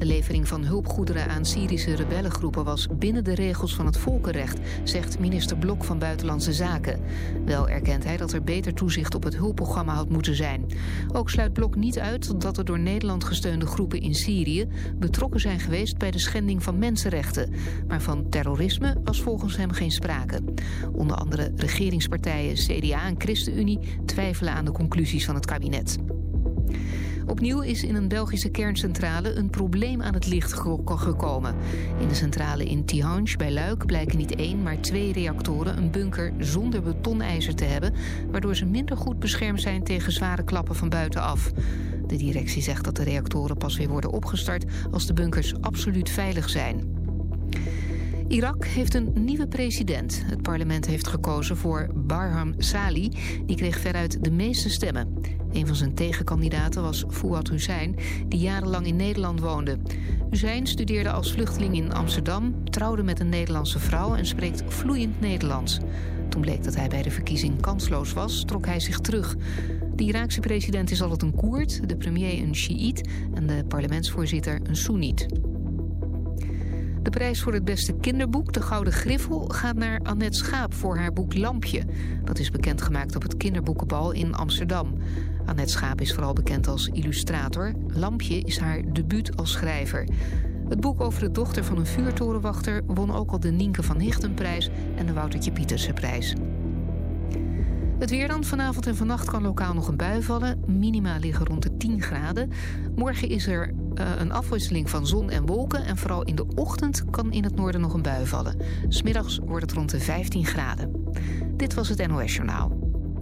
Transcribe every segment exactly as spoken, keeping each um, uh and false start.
De levering van hulpgoederen aan Syrische rebellengroepen was binnen de regels van het volkenrecht, zegt minister Blok van Buitenlandse Zaken. Wel erkent hij dat er beter toezicht op het hulpprogramma had moeten zijn. Ook sluit Blok niet uit dat er door Nederland gesteunde groepen in Syrië betrokken zijn geweest bij de schending van mensenrechten. Maar van terrorisme was volgens hem geen sprake. Onder andere regeringspartijen C D A en ChristenUnie twijfelen aan de conclusies van het kabinet. Opnieuw is in een Belgische kerncentrale een probleem aan het licht gekomen. In de centrale in Tihange bij Luik blijken niet één, maar twee reactoren een bunker zonder betonijzer te hebben, waardoor ze minder goed beschermd zijn tegen zware klappen van buitenaf. De directie zegt dat de reactoren pas weer worden opgestart als de bunkers absoluut veilig zijn. Irak heeft een nieuwe president. Het parlement heeft gekozen voor Barham Salih. Die kreeg veruit de meeste stemmen. Een van zijn tegenkandidaten was Fouad Hussein, die jarenlang in Nederland woonde. Hussein studeerde als vluchteling in Amsterdam, trouwde met een Nederlandse vrouw en spreekt vloeiend Nederlands. Toen bleek dat hij bij de verkiezing kansloos was, trok hij zich terug. De Iraakse president is altijd een Koerd, de premier een Sjiïet en de parlementsvoorzitter een Soeniet. De prijs voor het beste kinderboek, de Gouden Griffel, gaat naar Annette Schaap voor haar boek Lampje. Dat is bekendgemaakt op het kinderboekenbal in Amsterdam. Annette Schaap is vooral bekend als illustrator. Lampje is haar debuut als schrijver. Het boek over de dochter van een vuurtorenwachter won ook al de Nienke van Hichtenprijs en de Woutertje Pietersenprijs. Het weer dan. Vanavond en vannacht kan lokaal nog een bui vallen. Minima liggen rond de tien graden. Morgen is er uh, een afwisseling van zon en wolken. En vooral in de ochtend kan in het noorden nog een bui vallen. 'S Middags wordt het rond de vijftien graden. Dit was het N O S Journaal.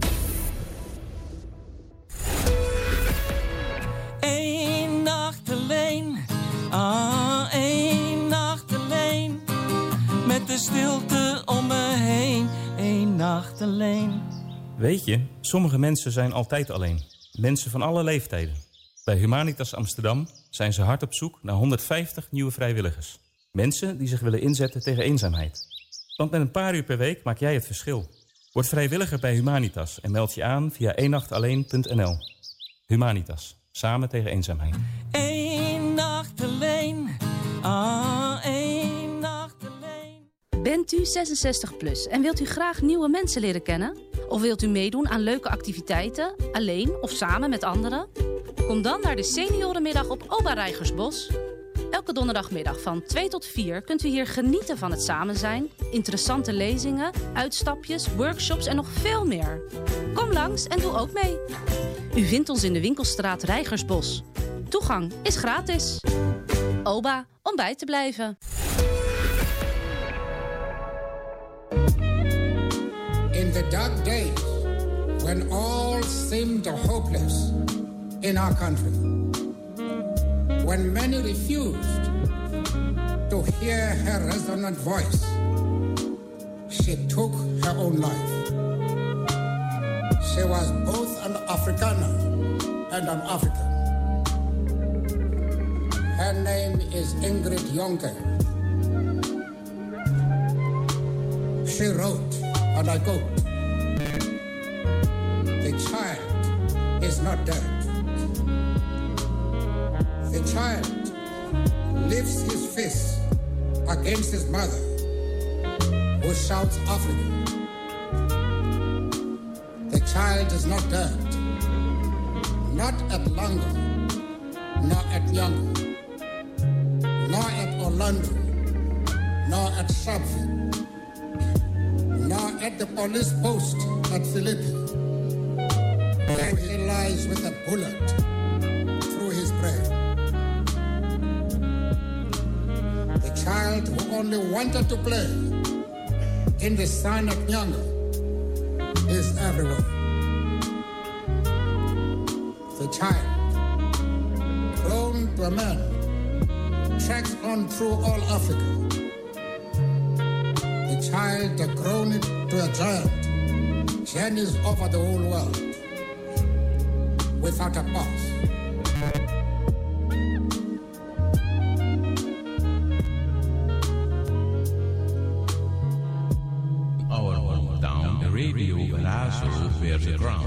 Eén nacht alleen. Ah, één nacht alleen. Met de stilte om me heen. Eén nacht alleen. Weet je, sommige mensen zijn altijd alleen. Mensen van alle leeftijden. Bij Humanitas Amsterdam zijn ze hard op zoek naar honderdvijftig nieuwe vrijwilligers. Mensen die zich willen inzetten tegen eenzaamheid. Want met een paar uur per week maak jij het verschil. Word vrijwilliger bij Humanitas en meld je aan via één nacht alleen punt n l. Humanitas, samen tegen eenzaamheid. Eén nacht alleen, ah, één nacht alleen. Bent u zesenzestig plus en wilt u graag nieuwe mensen leren kennen? Of wilt u meedoen aan leuke activiteiten, alleen of samen met anderen? Kom dan naar de seniorenmiddag op Oba Rijgersbos. Elke donderdagmiddag van twee tot vier kunt u hier genieten van het samen zijn, interessante lezingen, uitstapjes, workshops en nog veel meer. Kom langs en doe ook mee. U vindt ons in de winkelstraat Rijgersbos. Toegang is gratis. Oba, om bij te blijven. In the dark days, when all seemed hopeless in our country, when many refused to hear her resonant voice, she took her own life. She was both an Afrikaner and an African. Her name is Ingrid Jonker. She wrote, and I quote, "The child is not dead. The child lifts his fist against his mother, who shouts Africa. The child is not dead, not at London, nor at Nyanga, nor at Orlando, nor at Shabva, nor at the police post at Philippi, where he lies with a bullet through his brain. The child who only wanted to play in the sun at Nyanga is everywhere. The child, grown to a man, tracks on through all Africa. The child, grown to a giant, journeys over the whole world without a pause. Our down the radio and also where the ground.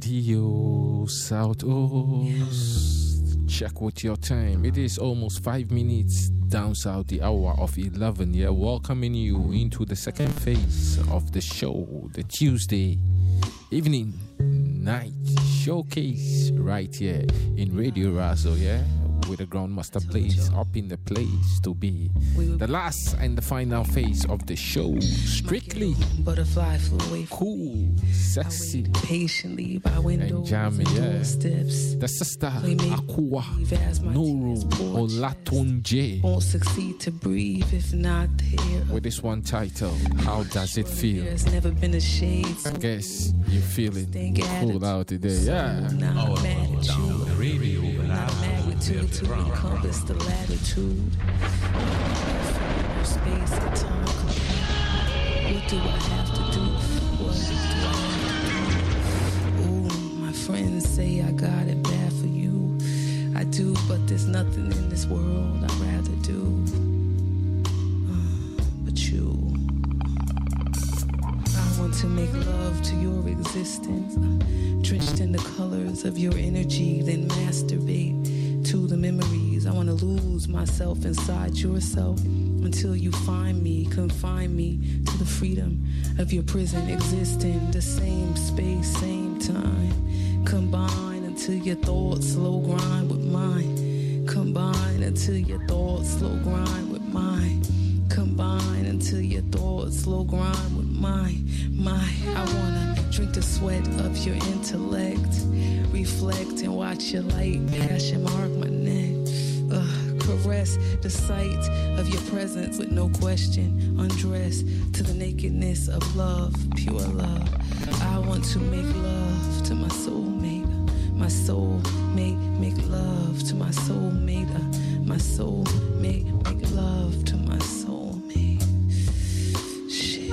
Radio Southoost. Check with your time. It is almost five minutes down south, the hour of eleven. Yeah, welcoming you into the second phase of the show, the Tuesday evening night showcase right here in Radio Razo, yeah, with the Grandmaster Blaze up in the place to be the last and the final phase of the show. Strictly butterfly flew away, cool, sexy, patiently by windows and jamming, yeah. Steps. The sister Akua Nuru Olatunje won't succeed to breathe if not here. With this one title, How Does It Feel? There's never been a shade. I guess you're feeling cool out today, yeah. I'm not mad at you. Radio magnitude to encompass the latitude. Space and time. What do I have to do? What do I have to do? Ooh, my friends say I got it bad for you. I do, but there's nothing in this world I'd rather do. Uh, but you. I want to make love to your existence, drenched in the colors of your energy, then masturbate to the memories. I want to lose myself inside yourself until you find me, confine me to the freedom of your prison, existing the same space, same time. Combine until your thoughts slow grind with mine. Combine until your thoughts slow grind with mine. Combine until your thoughts slow grind with mine. My, I wanna drink the sweat of your intellect, reflect and watch your light passion mark my neck. Ugh, caress the sight of your presence with no question. Undress to the nakedness of love, pure love. I want to make love to my soulmate. My soulmate, make love to my soulmate. Uh, my soulmate, make love to my soulmate. Shit.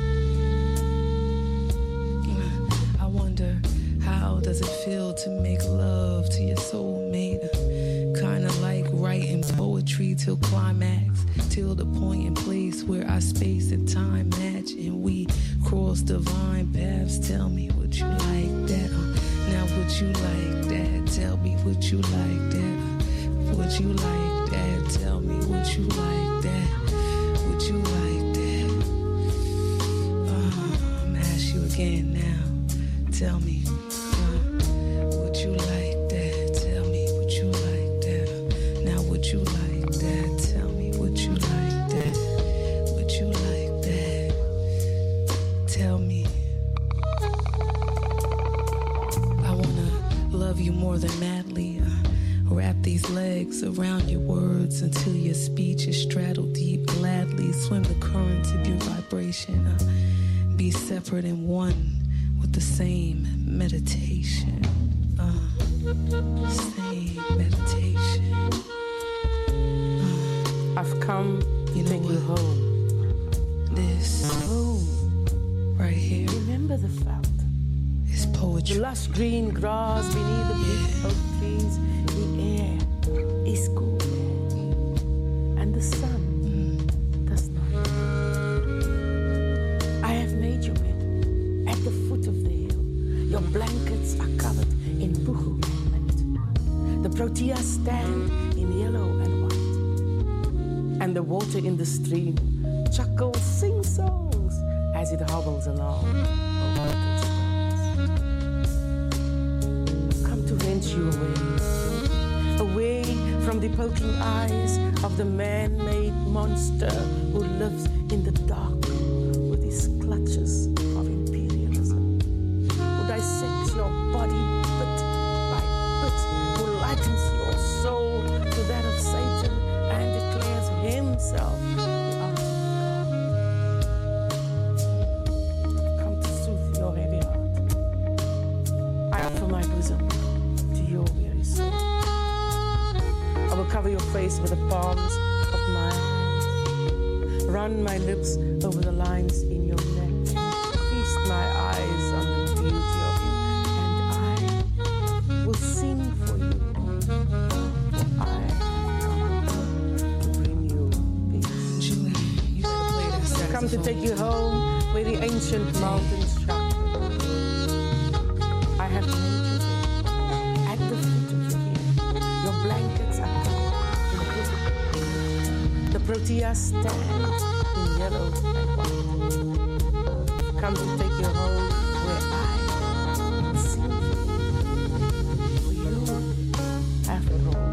I wonder, how does it feel to make love to your soulmate? Kinda like writing poetry till climax, till the point and place where our space and time match and we cross divine paths. Tell me, would you like that? Uh, now would you like that? Tell me, would you like that? Uh, would you like that? Tell me, would you like that? Would you like that? Uh, I'm ask you again now. Tell me, uh, would you like that? Tell me, would you like that? Now would you like that? Tell me, would you like that? Would you like that? Tell me. I wanna love you more than madly. Uh, wrap these legs around your words until your speech is straddled deep. Gladly swim the currents of your vibration. Uh, be separate and one with the same meditation. Uh, same meditation. Uh, I've come you to take know you what? home. This Home. right here Remember the felt. is The poetry. lush green grass beneath the big oak trees. The air is cool. And the sun does not. I have made your bed at the foot of the hill. Your blankets are covered in buchu pigment. The proteas stand in yellow and white. And the water in the stream chuckles, sings songs as it hobbles along over the stones. Come to wrench you away, away from the poking eyes of the man-made monster who lives in the dark with his clutches of imperialism, who dissects your body bit by bit, who likens your soul to that of Satan and declares himself the ultimate God. Come to soothe your heavy heart. I offer my bosom to your weary soul. I will cover your face with the palms of my hands, run my lips over the lines in your neck, feast my eyes on the beauty of you, and I will sing for you, for I come to bring you peace. Julie, you better play that saxophone. Come to take you home where the ancient mountains shelter. I I have nature there. At the foot of the hill, your blankets are covered in blue. The proteas stand in yellow and white. Come to take your hold where I see you. For you, after all.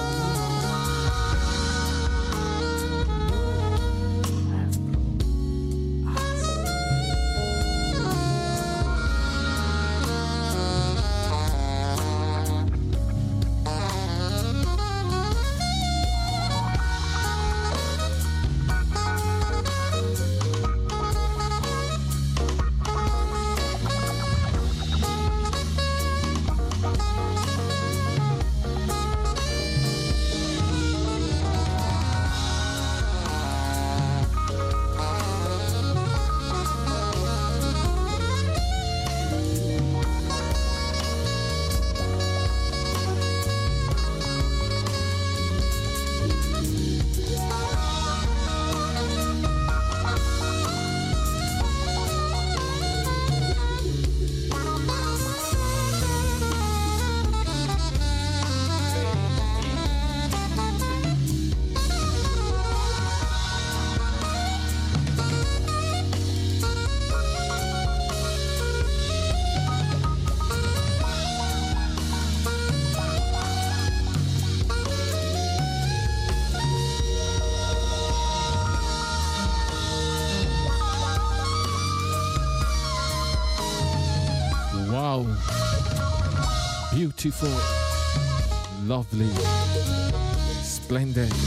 Beautiful, lovely, splendid,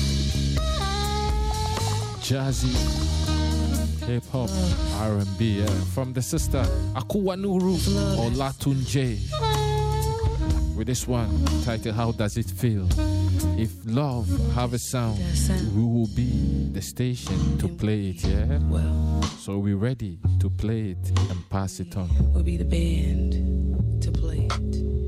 jazzy, hip-hop, R and B, yeah. From the sister Akuwanuru Olatunji. With this one titled How Does It Feel? If love have a sound, we will be the station to play it, yeah? So we're ready to play it and pass it on. We'll be the band to play it.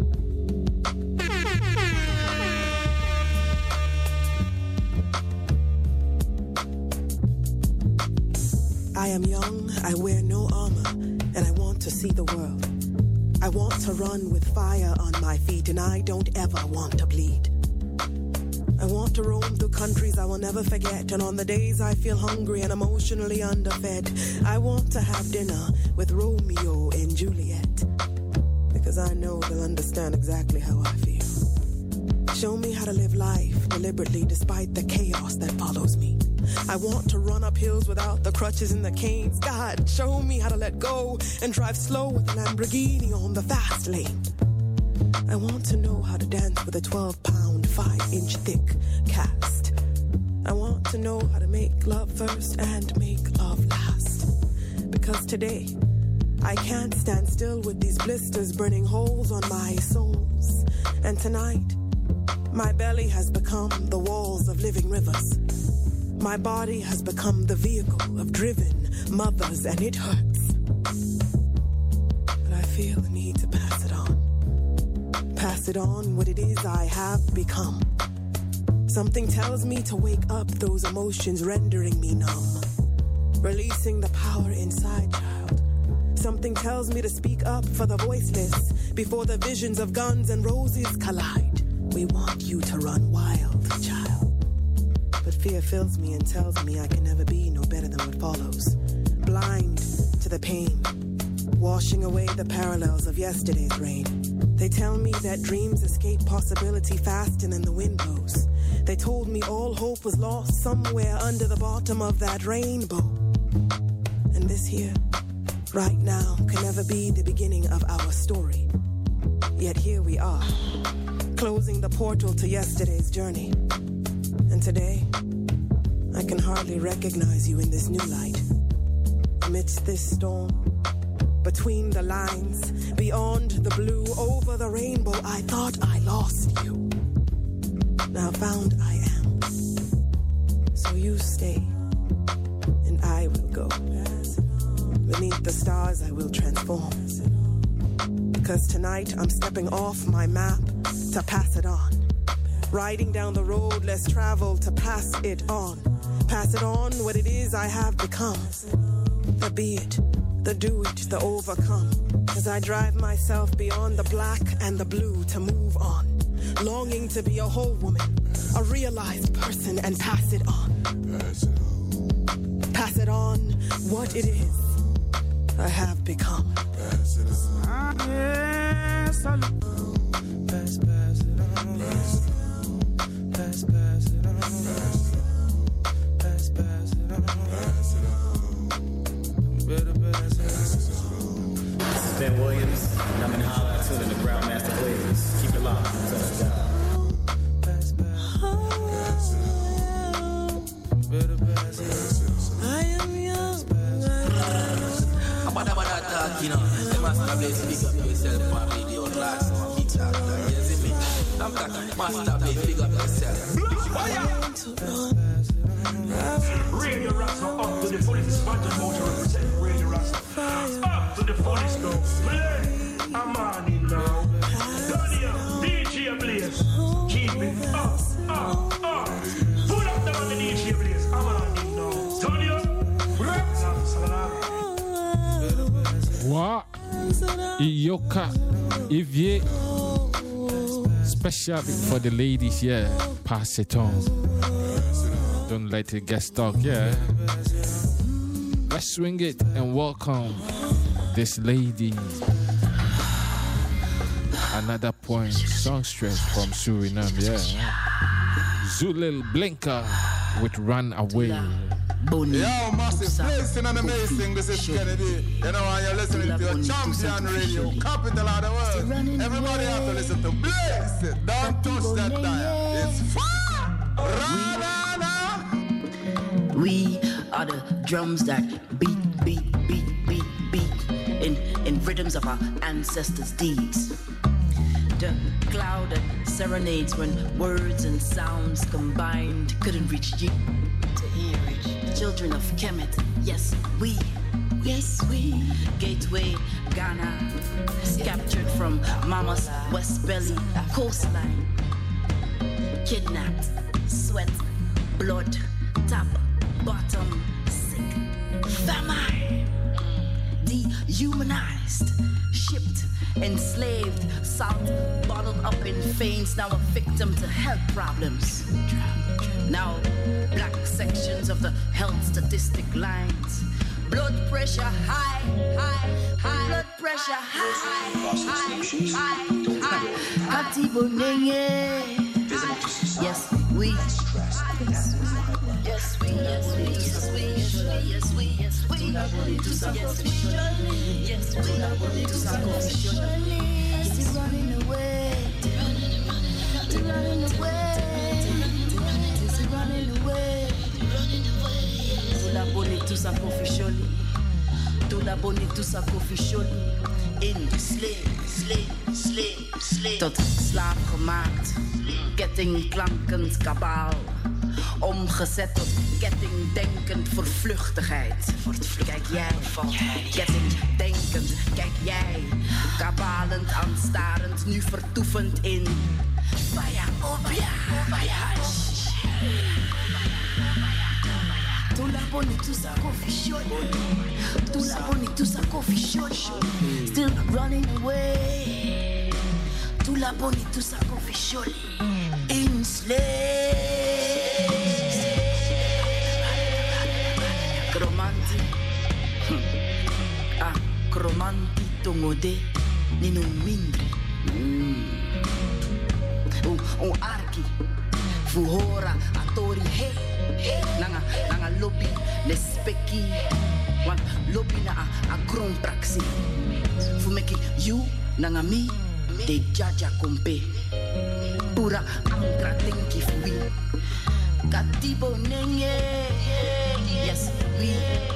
I am young, I wear no armor, and I want to see the world. I want to run with fire on my feet, and I don't ever want to bleed. I want to roam through countries I will never forget, and on the days I feel hungry and emotionally underfed, I want to have dinner with Romeo and Juliet, because I know they'll understand exactly how I feel. Show me how to live life deliberately despite the chaos that follows me. I want to run up hills without the crutches and the canes. God, show me how to let go and drive slow with a Lamborghini on the fast lane. I want to know how to dance with a twelve pound, five inch thick cast. I want to know how to make love first and make love last. Because today, I can't stand still with these blisters burning holes on my soles. And tonight, my belly has become the walls of living rivers. My body has become the vehicle of driven mothers, and it hurts. But I feel the need to pass it on. Pass it on what it is I have become. Something tells me to wake up those emotions rendering me numb. Releasing the power inside, child. Something tells me to speak up for the voiceless before the visions of guns and roses collide. We want you to run wild, child. But fear fills me and tells me I can never be no better than what follows. Blind to the pain, washing away the parallels of yesterday's rain. They tell me that dreams escape possibility faster than the wind blows. They told me all hope was lost somewhere under the bottom of that rainbow. And this here, right now, can never be the beginning of our story. Yet here we are, closing the portal to yesterday's journey. And today, I can hardly recognize you in this new light. Amidst this storm, between the lines, beyond the blue, over the rainbow, I thought I lost you. Now found I am. So you stay, and I will go. Beneath the stars, I will transform. Because tonight, I'm stepping off my map to pass it on. Riding down the road less traveled to pass it on. Pass it on what it is I have become. The be it, the do it, the overcome. As I drive myself beyond the black and the blue to move on, longing to be a whole woman, a realized person, and pass it on. Pass it on. Pass it on what it is I have become. Pass it on. Yes, I know. Pass, pass it on. Pass, pass it on. Pass, pass it on. Pass it on. Better pass it on. This is Ben Williams, and I'm in Holla, tuning the Groundmaster Blazers. Keep it locked. Touch it out. I am young. About about that, you know, they must have to speak up yourself on radio class on each other. You see me? I'm talking, must have to speak up yourself. Radio Rasta up to the fullest expansion mode to represent Radio Rasta. Up to the fullest go. Play. I'm on it now. Daniel, D J Blaze. Keep it up, up, up. Put up the on the D J Blaze. I'm on it now. Daniel. What? Iyoka. Ivye. Especially for the ladies, yeah. Pass it on. Don't let it get stuck, yeah. Let's swing it and welcome this lady. Another point, songstress from Suriname, yeah. Zulil Blinker with Run Away. Yo, massive blessing and amazing. This is Kennedy. You know, and you're listening to your champion radio, capital of the world. Everybody have to listen to Blaze It. Don't touch that dial. It's fire. We are the drums that beat, beat, beat, beat, beat in, in rhythms of our ancestors' deeds. The cloud that serenades when words and sounds combined couldn't reach you to hear it. Children of Kemet, yes, we, yes, we. Gateway, Ghana, captured from Mama's West Belly coastline. Kidnapped, sweat, blood, top, bottom, sick, famine. Dehumanized, shipped, enslaved, salt bottled up in veins, now a victim to health problems. Now, black sections of the health statistic lines. Blood pressure high, high, high. Blood pressure high, high, high, high. Katibonenge. Yes, we. Yes, we, yes, we, yes, we, yes, we, yes, we, yes, we, do some coffee. Yes, we, do some coffee. Still running away, still running away, still running away. Tout la bonne, tout ça coffee surely. Tout la bonne, tout ça coffee surely. In slave, slave, slave, slave. Tot slaaf gemaakt, kettingklankend kabaal. Omgezet tot kettingdenkend voor vluchtigheid. Kijk jij, kettingdenkend, kijk jij. Kabalend, aanstarend, nu vertoevend in. Vaya, obia, vaya. Tout la bonne, tout ça coffee short. Tout la bonne, tout ça coffee short. Still running away. Tout la bonne, tout ça coffee short. Enslaved. Cromanti, ah, cromanti tongode, nino mindri. Un, un arki, fuhora, atori he, nanga, nanga lobby, le speki, wan lobby na a, a kron praxi. Fu meki you, nanga mi, de jaja kompe. Pura ankra tenki fui. Katibo nenge. Yes, we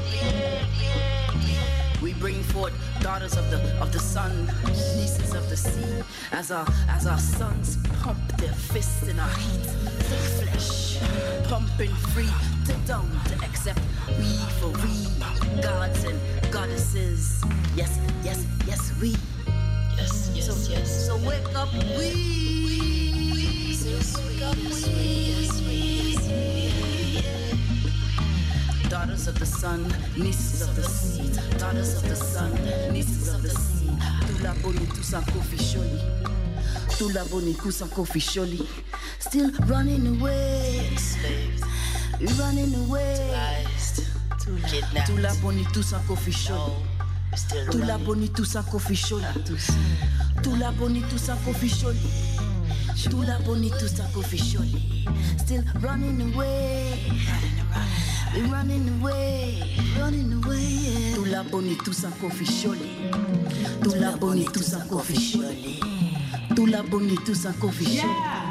we bring forth daughters of the of the sun, nieces of the sea, as our as our sons pump their fists in our heat, thick flesh, pumping free to down to accept we for we, gods and goddesses. Yes, yes, yes, we. Yes, yes, so, yes. So wake up, we. So wake up, we. Yes, we. Daughters of the sun, nieces of the sea. Daughters of the sun, nieces of the sea. Tula boni tusa kofi sholi. Tula boni kusa kofi sholi. Still running away. Slaves. Running away. Kidnapped. Tula boni tusa kofi sholi. Tula boni tusa kofi sholi. Tula boni tusa kofi sholi. Tula boni tusa kofi sholi. Still running away. We're running away, running away. Tula boni tusa kofi sholi. Tula boni tusa kofi sholi. Tula boni tusa kofi sholi.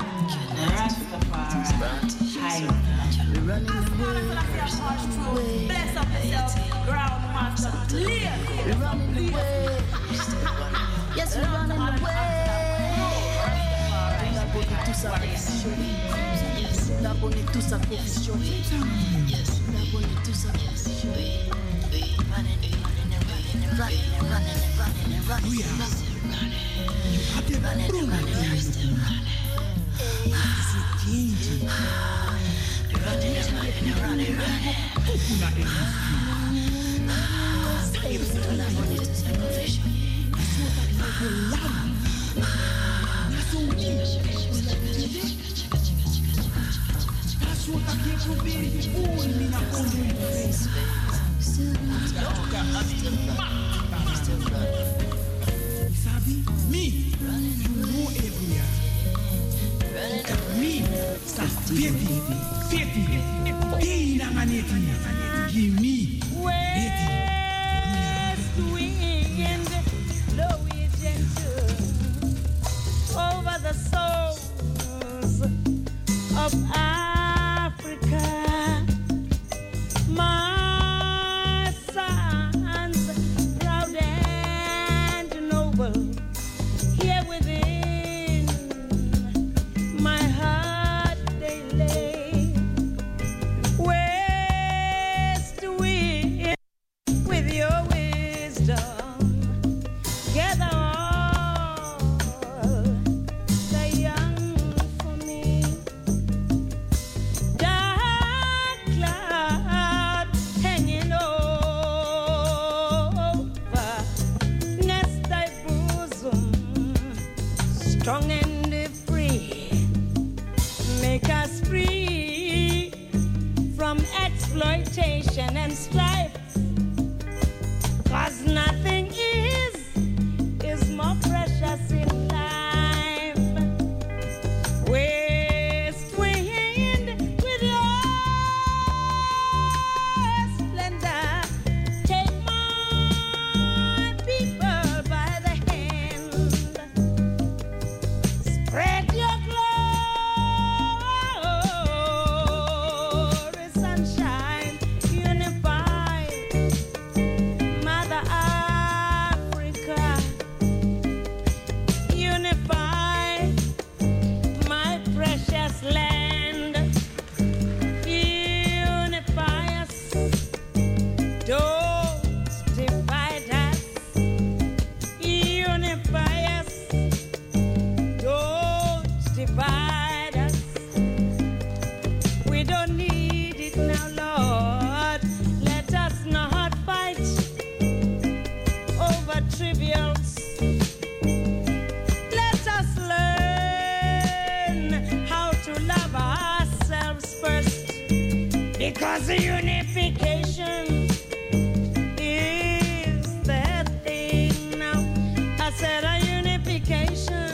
We're running away. Bless up yourself, ground master. We're running away. Yes, we're running away. Tula boni tusa kofi sholi. Tula boni tusa kofi sholi. Yes. Me, you know everywhere. Me, start fifty, fifty, fifty, give me, west wind, blow it gentle over the souls of Africa. My sons, proud and noble, here within my heart they lay. West wind, with your wisdom, gather all the young for me. Dark cloud hanging over, nest thy bosom, strong and free. Make us free from exploitation and strife. 'Cause nothing is, is more precious in life. West wind, with your splendor, take my people by the hand. Spread your glory, sunshine, unify Mother Africa. Unify my precious land. Unify us. Don't divide us. Unify us. Don't divide us. We don't need it now, Lord. Let us not fight over trivials. Let us learn how to love ourselves first. Because unification is the thing now. I said a unification.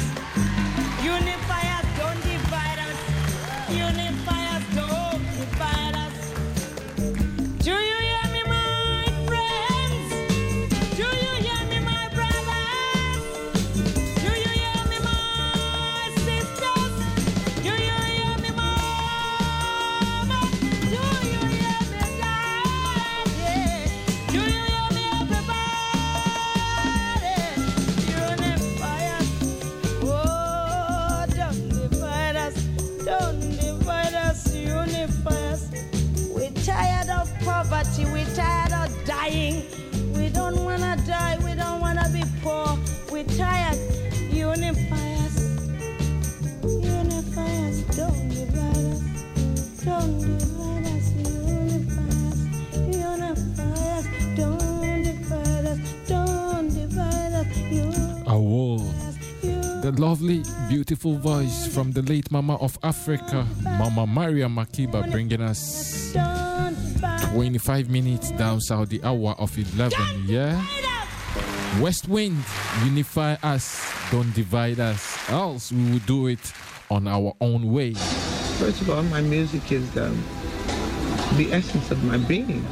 Unify us, don't divide us. Unify us, don't divide us. Do you hear me, my friends? Do you hear me, my brothers? Do you hear me, my sisters? Do you hear me, mama? Do you hear me, daddy? Do you hear me, everybody? Unify us. Oh, don't divide us. Don't divide us. Unify us. We're tired of poverty. We're tired of dying. We don't want to die. We don't want to be poor. We're tired. Unify us. Unify us. Don't divide us. Don't divide us. Unify us. lovely, beautiful voice from the late Mama of Africa, Mama Maria Makiba, bringing us twenty-five minutes down south, the hour of eleven, yeah? West Wind, unify us, don't divide us, else we will do it on our own way. First of all, my music is um, the essence of my being.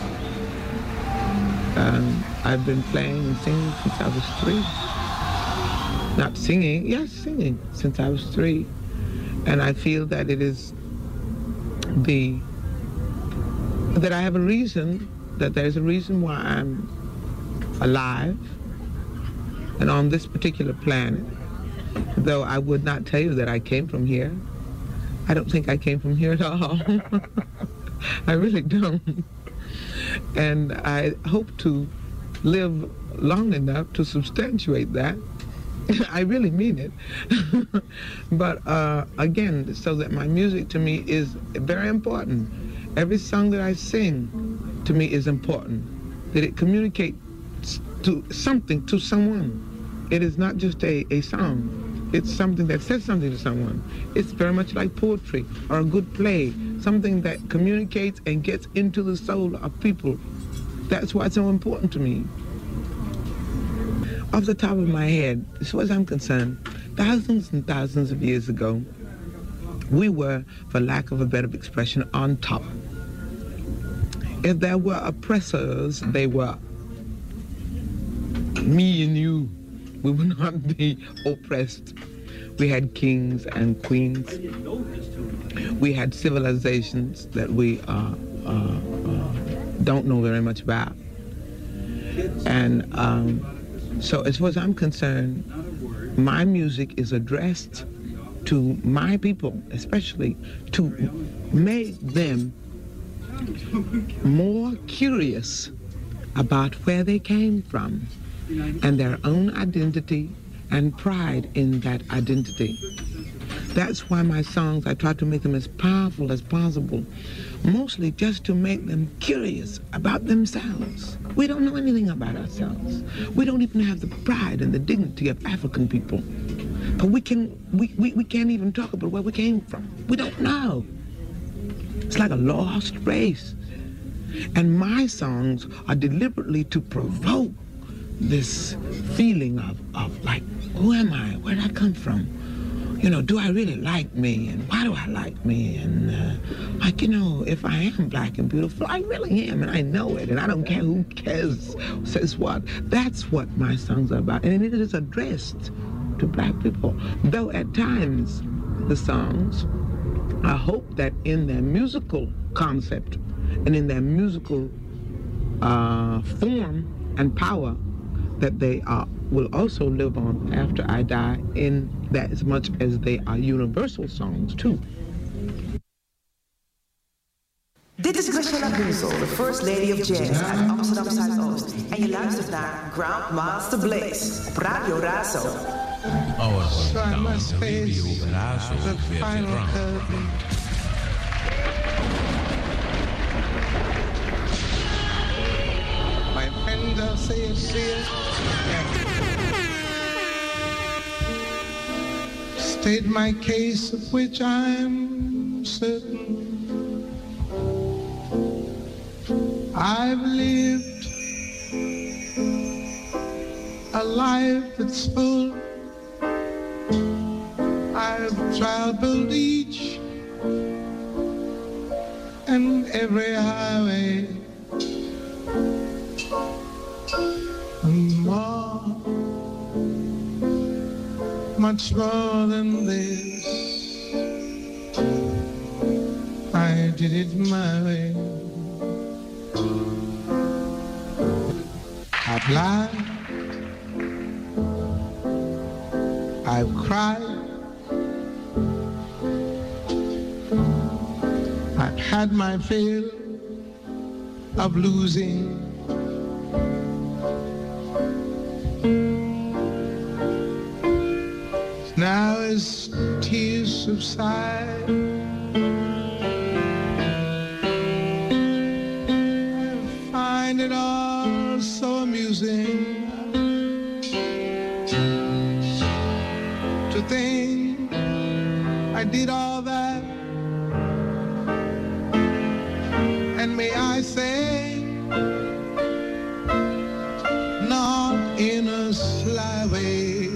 Um, I've been playing and singing since I was three. Not singing, yes, singing since I was three. And I feel that it is the, that I have a reason, that there's a reason why I'm alive and on this particular planet. Though I would not tell you that I came from here. I don't think I came from here at all. I really don't. And I hope to live long enough to substantiate that. I really mean it. But uh, again, so that my music to me is very important. Every song that I sing to me is important. That it communicates to something to someone. It is not just a, a song. It's something that says something to someone. It's very much like poetry or a good play, something that communicates and gets into the soul of people. That's why it's so important to me. Off the top of my head, as far as I'm concerned, thousands and thousands of years ago, we were, for lack of a better expression, on top. If there were oppressors, they were me and you. We would not be oppressed. We had kings and queens. We had civilizations that we uh, uh, uh, don't know very much about. And um, so as far as I'm concerned, my music is addressed to my people, especially to make them more curious about where they came from and their own identity and pride in that identity. That's why my songs, I try to make them as powerful as possible, mostly just to make them curious about themselves. We don't know anything about ourselves. We don't even have the pride and the dignity of African people. But we, can, we, we, we can't even talk about where we came from. We don't know. It's like a lost race. And my songs are deliberately to provoke this feeling of, of like, who am I? Where did I come from? You know, do I really like me? And why do I like me? And uh, like, you know, if I am black and beautiful, I really am, and I know it, and I don't care who cares, says what. That's what my songs are about, and it is addressed to black people. Though at times, the songs, I hope that in their musical concept and in their musical uh, form and power, that they are, will also live on after I die in that as much as they are universal songs too. Dit is Graciela Gunsel, de First Lady of Jazz uit Amsterdam Zuidoost. En je luistert naar Grandmaster Blaze op Radio Razo. Our down the radio Razo verse My friends are saying, saying, state my case of which I'm certain. I've lived a life that's full. I've traveled each and every highway. And more, much more than this, I did it my way. I've lied, I've cried, I've had my fill of losing. Now as tears subside, I find it all so amusing. thing. I did all that. And may I say, not in a sly way.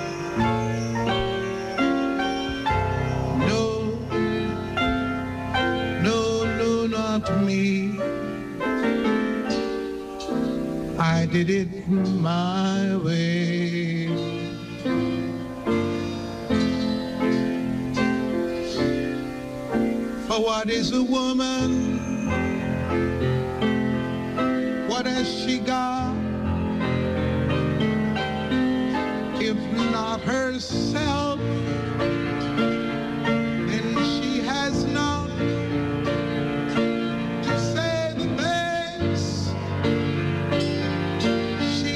No, no, no, not me. I did it my way. For what is a woman? What has she got? If not herself, then she has not. To say the best, she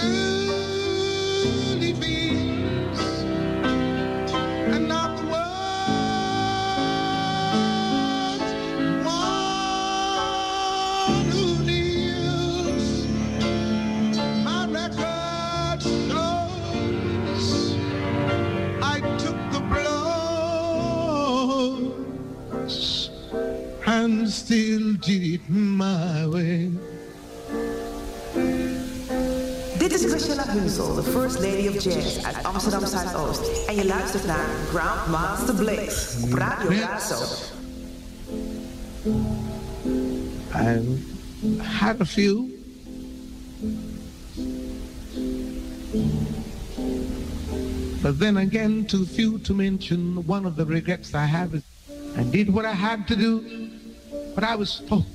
truly feels, and not the words. One who kneels, my record shows I took the blows and still did it my way. Dit is Graciela Hunsel, de First Lady of Jazz uit Amsterdam Zuidoost. En je luistert naar Grandmaster Blaze op Radio Razo. I've had a few. But then again, too few to mention. One of the regrets I have is I did what I had to do, but I was forced.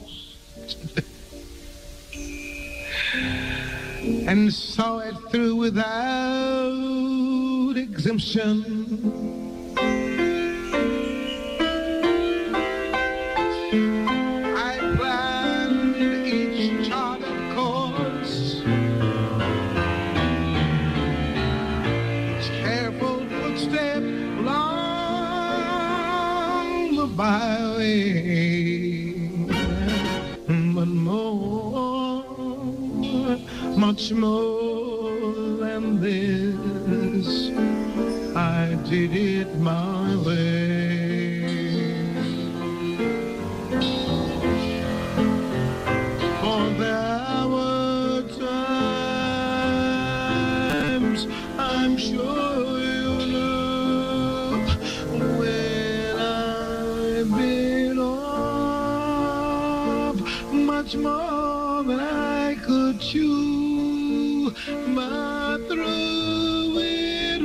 And saw it through without exemption. I planned each charted course, each careful footstep along the byway. But more, much more than this, I did it my way. For there were times, I'm sure you know, when I bit off much more than I could chew, but through it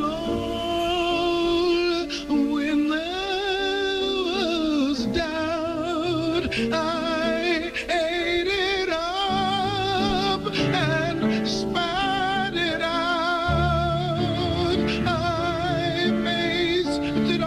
all, when there was doubt, I ate it up and spat it out. I faced it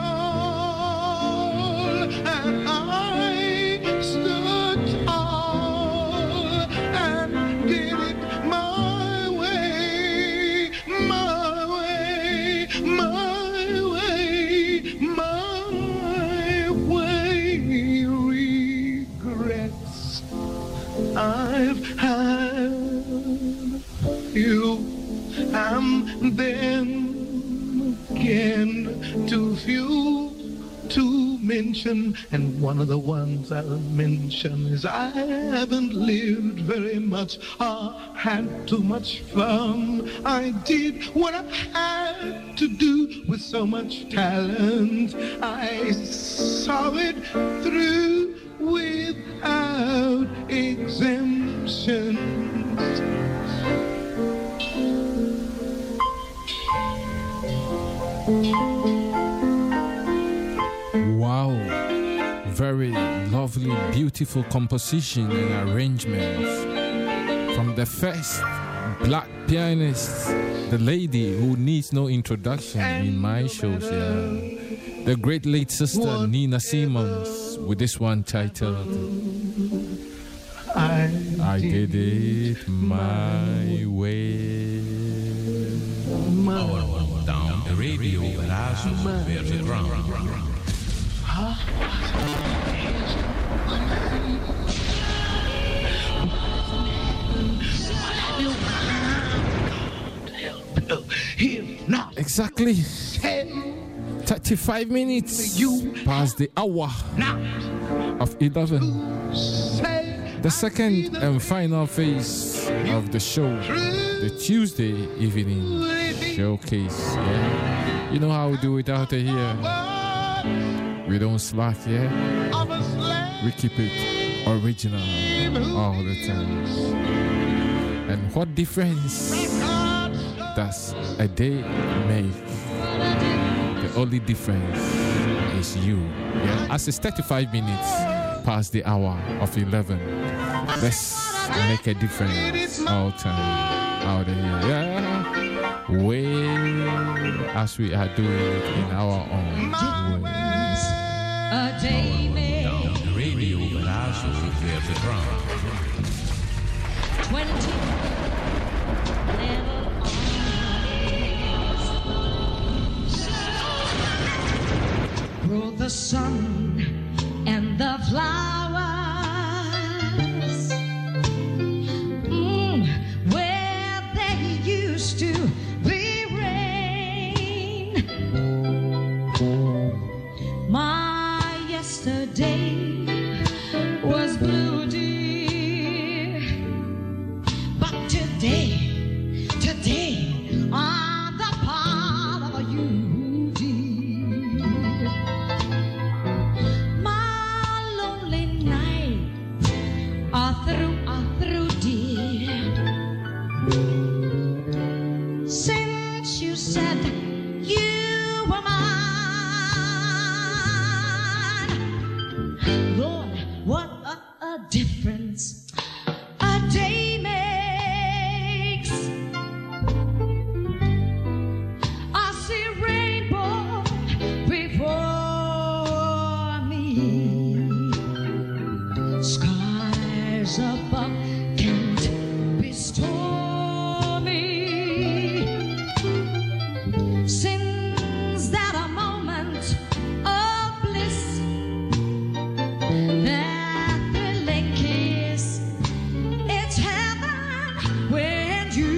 all, and I stood tall and did it my way, my way, my way, my way. Regrets I've had, you and then again too few to mention, and one of the ones I'll mention is I haven't lived very much. I had too much fun. I did what I had to do with so much talent. I saw it through without exemptions. Wow, very lovely, beautiful composition and arrangements from the first black pianist, the lady who needs no introduction in my shows, yeah. The great late sister Nina Simons with this one titled I, I did it my way. Our down the radio Razo versus ground. Exactly. thirty-five minutes past the hour of eleven. The second and final phase of the show, the Tuesday evening showcase. Yeah, you know how we do it out here. We don't slack, yeah. We keep it original all the time. And what difference does a day make? The only difference is you. Yeah, as it's thirty-five minutes past the hour of eleven. Let's make a difference all time out here. Yeah, way as we are doing it in our own ways. A day made the radio Galazo Verteground. Twenty level armies grow the sun and the flowers. Mm, where they used to be rain. My yesterday was blue, dear, but today, today, I'm the part of you, dear. My lonely nights are through, are through, dear. Since you said you were mine, Lord, what a, a difference a day makes. I see rainbow before me. Skies above can't be stormy. Since that a moment of bliss, that thrilling kiss, it's heaven when you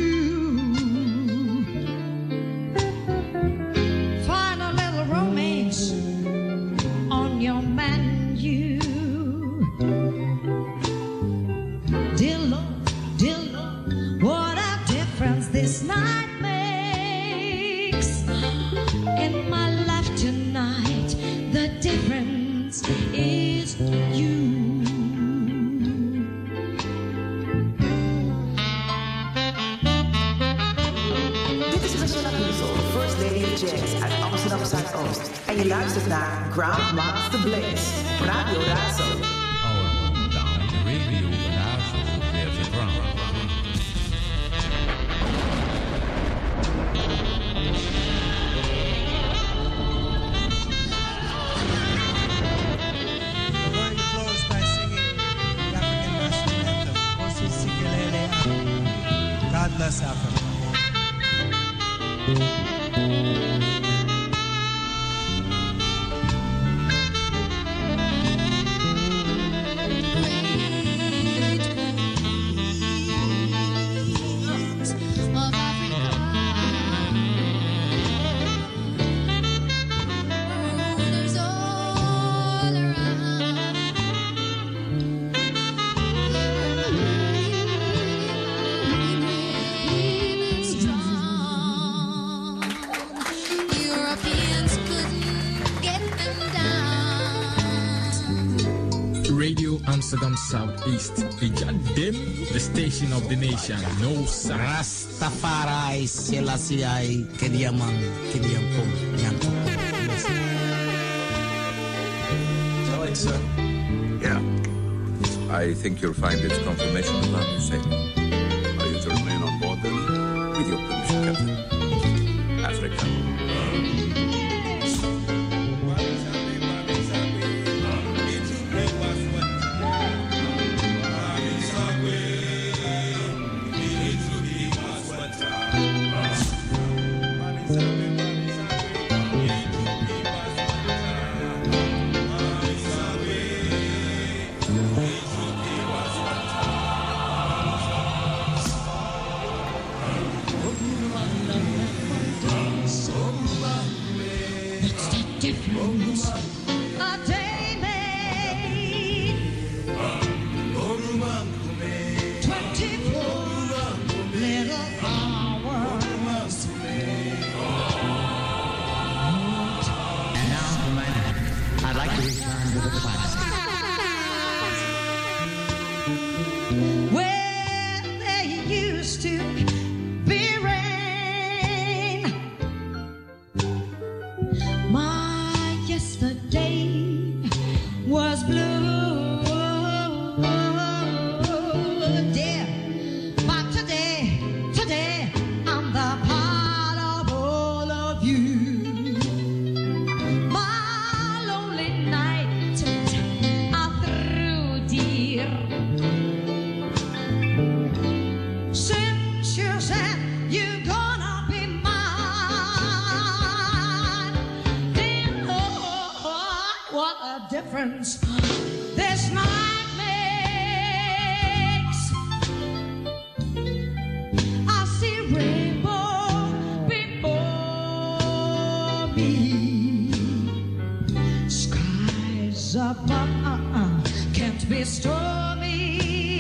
find a little romance on your menu. Dear Lord, dear Lord, what a difference this night makes in my life tonight. The difference is you. Dit is Priscilla Boezel, de First Lady of Jazz uit Amsterdam Zuidoost. En je luistert naar Grandmaster Blaze op Radio Razo. Our down the radio Galazo Verteground. We're going to close by singing the African national anthem, Kosi Sikelele. God bless Africa. Radio Amsterdam Southeast. Ijadem, the station of the nation. No sir. Rastafari Selassie Kediaman Kediampum Yanko. Alex, uh, yeah. I think you'll find its confirmation of what you say. Are you to remain on board then? With your permission, Captain. Africa. A day made twenty-four little hours. And now, for my next, I'd like to return to the classics. Where there used to be rain, my yesterday was blue, dear. But today, today, I'm the part of all of you. My lonely nights are through, dear. Since you said you're gonna be mine, then oh, what a difference this night makes. I see rainbow before me, skies above can't be stormy.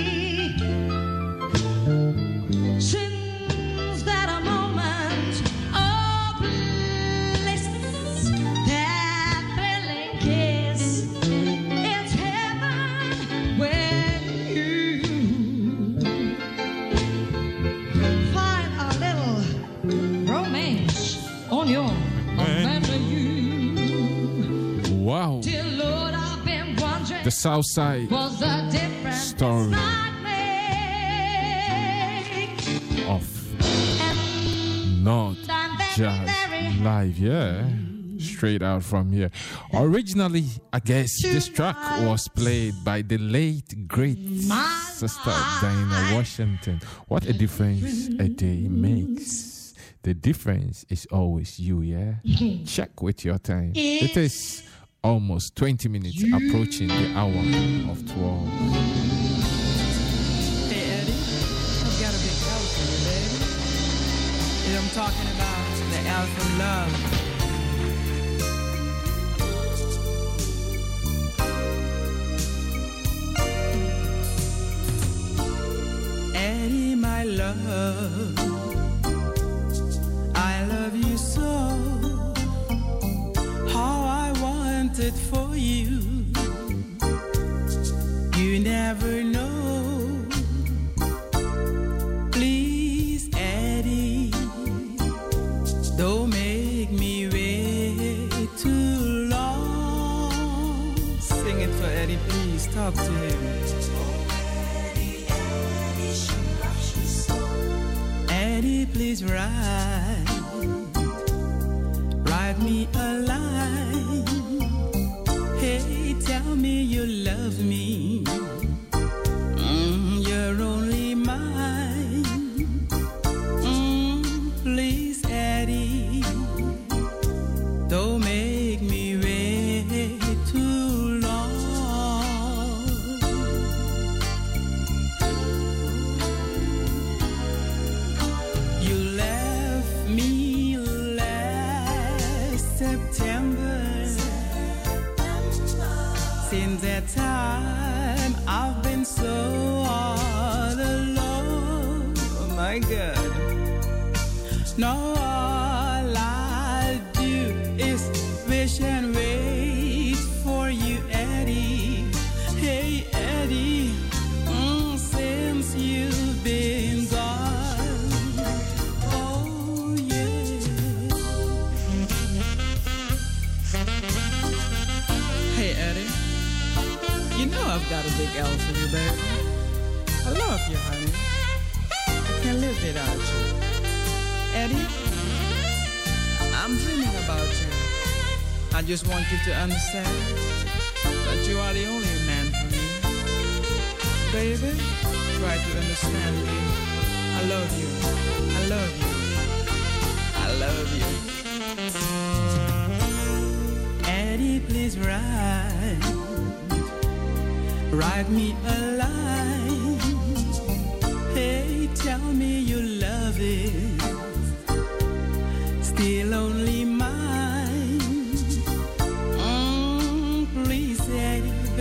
Since that moment of bliss, that thrilling kiss, it's heaven when you find a little romance on your menu. Wow. Dear Lord, I've been wondering, The South Side was the difference story of North Jazz Live, yeah. Straight out from here. Originally, I guess this track was played by the late, great Sister Dinah Washington. What a difference a day makes. The difference is always you, yeah? Check with your time. It is almost twenty minutes approaching the hour of twelve. Hey, Eddie, I've got a big house for you, baby. And I'm talking about the Al from Love. Eddie, my love, I love you so. How I want it for you. You never know. Please, Eddie, don't make me wait too long. Sing it for Eddie, please. Talk to him. Eddie, please write, write me a line. Hey, tell me you love me. Mm, you're only mine. Mm, please, Eddie, don't make me wait too long. You left me last September. Since that time, I've been so all alone. Oh my God. Now all I do is wish and wait for you, Eddie. Hey, Eddie, mm, since you've been gone. Oh, yeah. Hey, Eddie. You know I've got a big L for you, baby. I love you, honey. I can't live without you. Eddie, I'm dreaming about you. I just want you to understand that you are the only man for me. Baby, try to understand me. I love you. I love you. I love you. Eddie, please write. Write me a line. Hey, tell me you love it. Still only mine.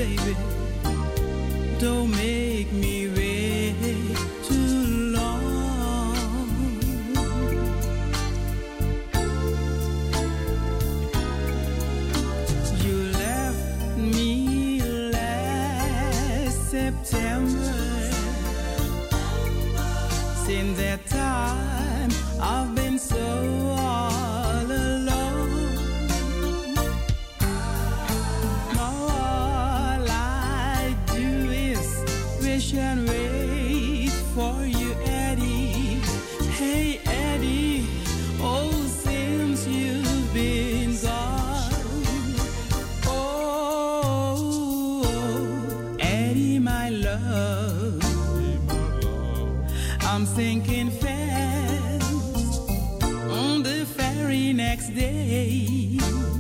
baby. Don't make me wait too long. You left me last September. Since that time, I've been so all alone. All I do is wish and wait for you, Eddie. Hey, Eddie, oh, since you've been gone. Oh, Eddie, my love, I'm thinking fast on the very next day.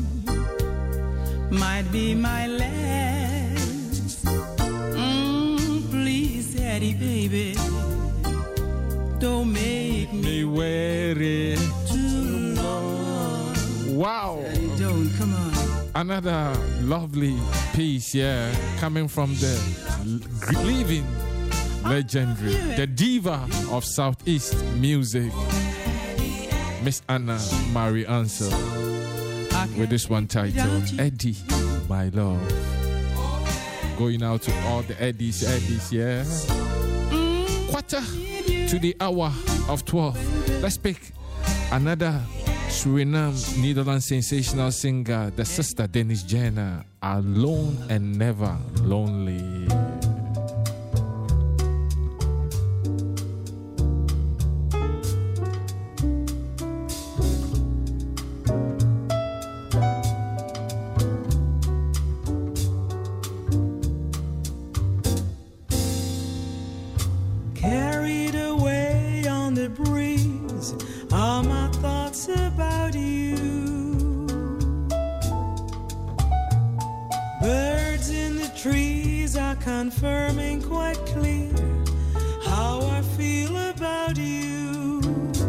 Might be my last. Mm, please, Eddie, baby, don't make me wait too long. Wow. Eddie, don't, come on. Another lovely piece, yeah, coming from the l- living legendary, the diva of Southeast music, Miss Anna Marie Ansel, with this one titled Eddie, My Love. Going out to all the Eddies, Eddies, yeah. Quarter to the hour of twelve. Let's pick another Suriname, Netherlands sensational singer, the sister Dennis Jenner, Alone and Never Lonely. Carried away on the breeze are my thoughts about you. Birds in the trees are confirming quite clear how I feel about you.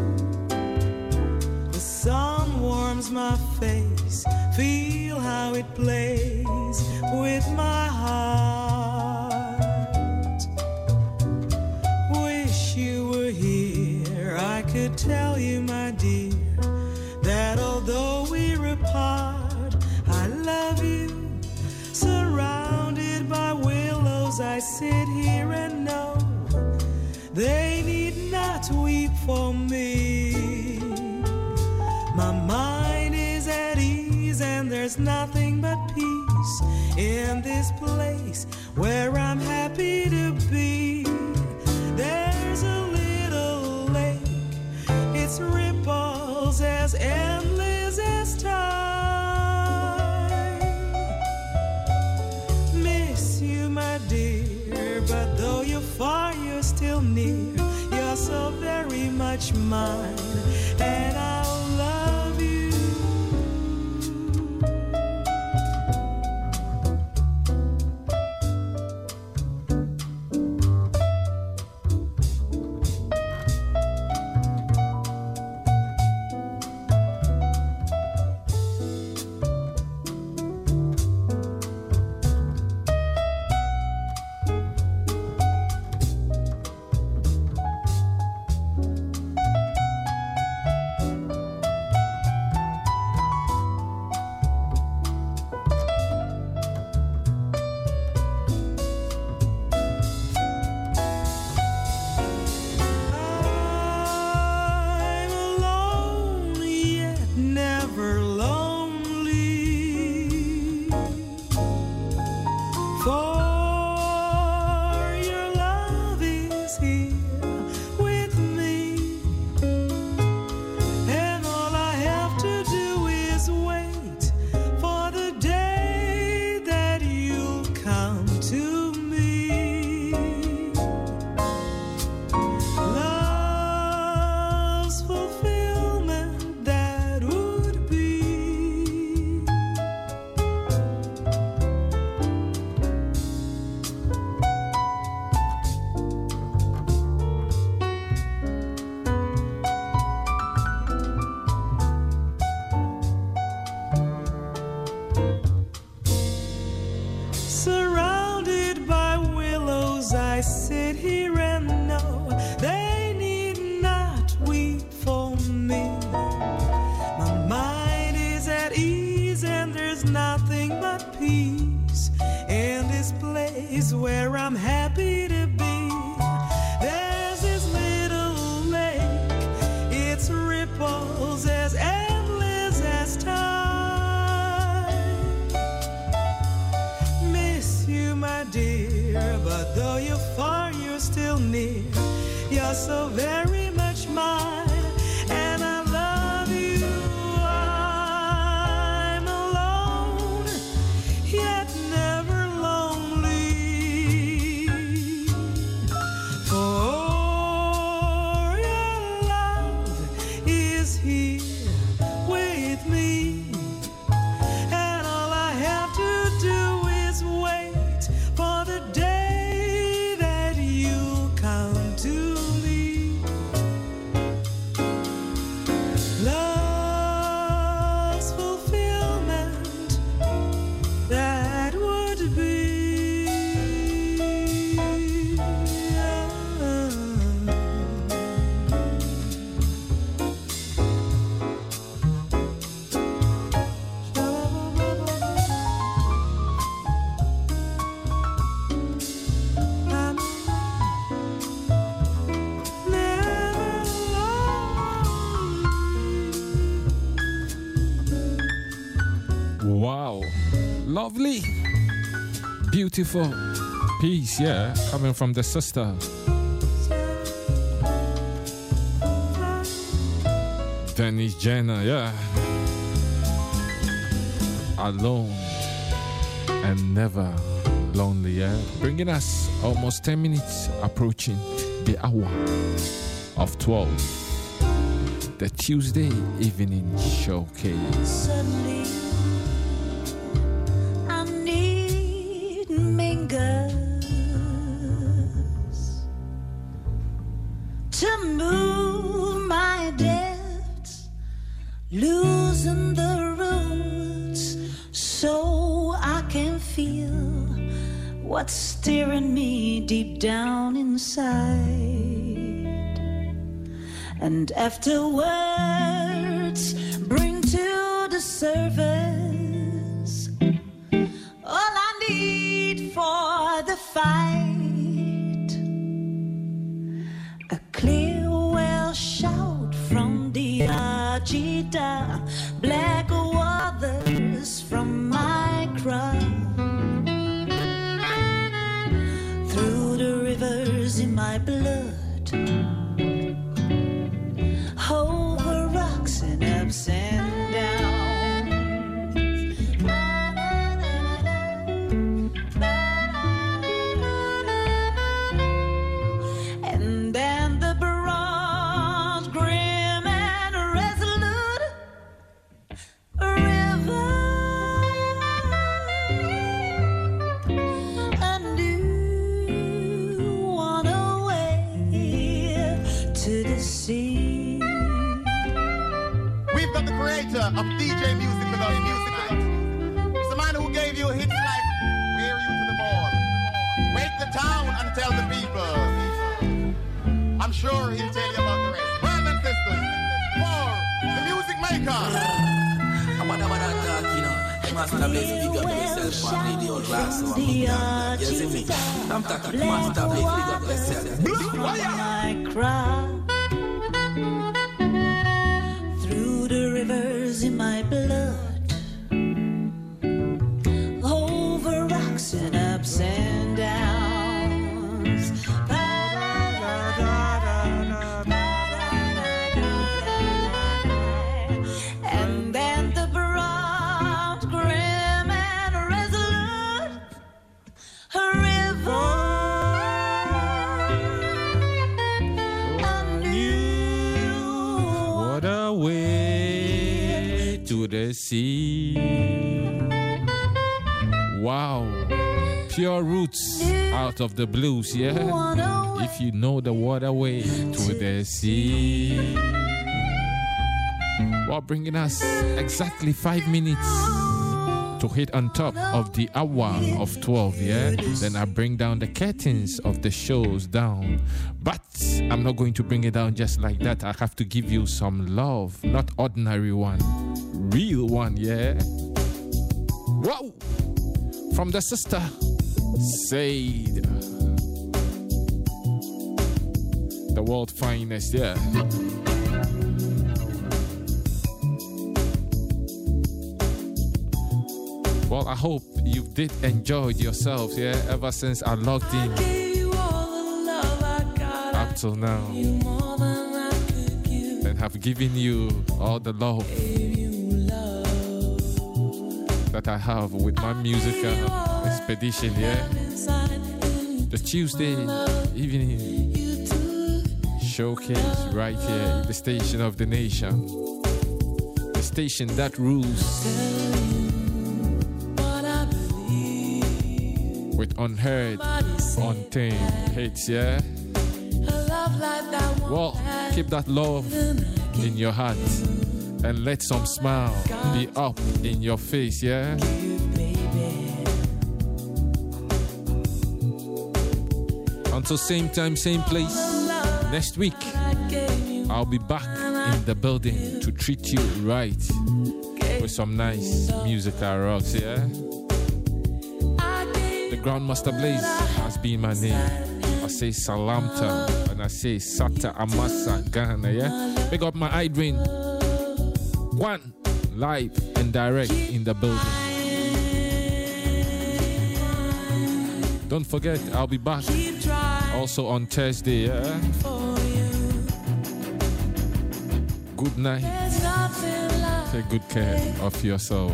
The sun warms my face, feel how it plays with my heart. Wish you were here, I could tell you, my dear, that although we're apart, I love you. Surrounded by willows, I sit here and know they need not weep for me. My mind is at ease and there's nothing but peace in this place where I'm happy to be. There's a little lake, its ripples as endless as time. Miss you, my dear, but though you're far, you're still near. You're so very much mine, and I'll love you. so very much mine, and I love you. I'm alone, yet never lonely. For your love is here with me, and all I have to do is wait for the day that you come to me. Love's fulfillment, that would be. Wow. Lovely. Beautiful. Peace, yeah. Coming from the sister. Dennis Jenner, yeah. Alone and never lonely, yeah. Bringing us almost ten minutes approaching the hour of twelve. The Tuesday evening showcase. Suddenly, I need mingers to move my depths, loosen the roots, so I can feel what's stirring me deep down inside. And afterwards, bring to the surface all I need for the fight. A clear well shout from the Ajita, black waters from my crowd, through the rivers in my blood, over rocks and ups and downs. And then the bronze, grim and resolute river, a new one away to the sea. The creator of D J Music without music night. It's the man who gave you hits like Wear You to the Ball, Wake the Town and Tell the People. I'm sure he'll tell you about the rest. Brothers and sisters, for the music maker. I'm not talking, you know. Master Blaze, big up yourself on Radio Glass. So I'm big up. Yes, me. I'm talking Master Blaze, big up yourself. My cry through the rivers in my blood, over rocks and ups and downs. And then the bronze, grim and resolute river, What a way to the sea. Wow. Pure roots out of the blues, yeah? If you know the waterway to the sea. Well, bringing us exactly five minutes to hit on top of the hour of twelve, yeah? Then I bring down the curtains of the shows down. But I'm not going to bring it down just like that. I have to give you some love, not ordinary one, real one, yeah? Wow! From the sister, Said. The world finest, yeah. Well, I hope you did enjoy yourself, yeah, ever since I logged in up until now, and have given you all the love that I have with my musical expedition, yeah? The Tuesday evening showcase right here in the station of the nation, the station that rules with unheard, untamed hits, yeah? Well, keep that love in your heart and let some smile be up in your face, yeah? Until same time, same place, next week, I'll be back in the building to treat you right with some nice musical rocks, yeah? The Grandmaster Blaze has been my name. I say Salamta and I say Sata Amasa Ghana, yeah? Pick up my Idrin. One, live and direct in the building. Don't forget, I'll be back also on Thursday, yeah? Good night. Take good care of yourself.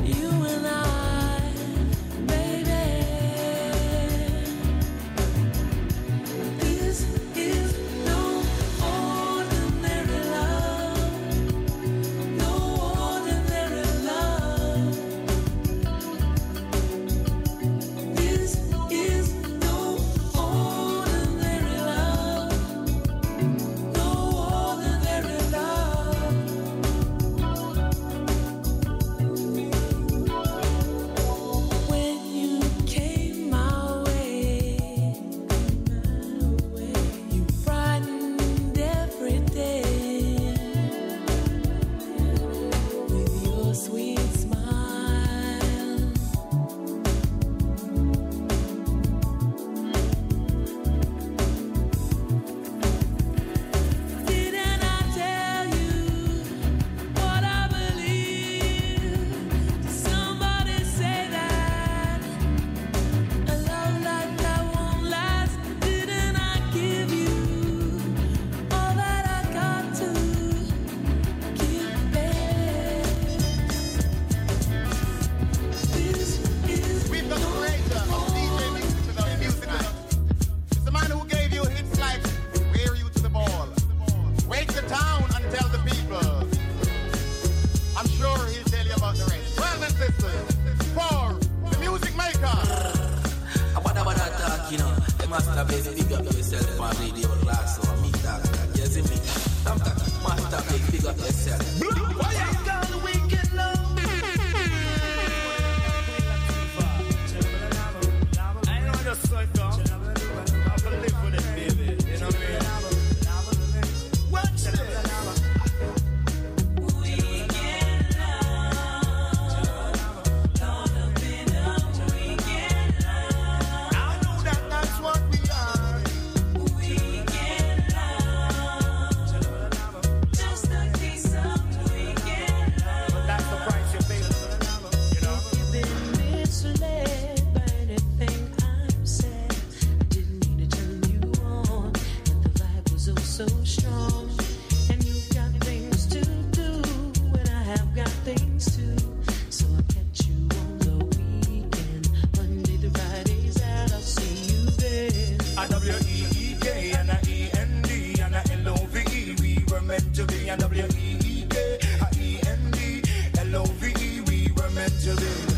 to be a W E E K, a E N D, L O V E, we were meant to be.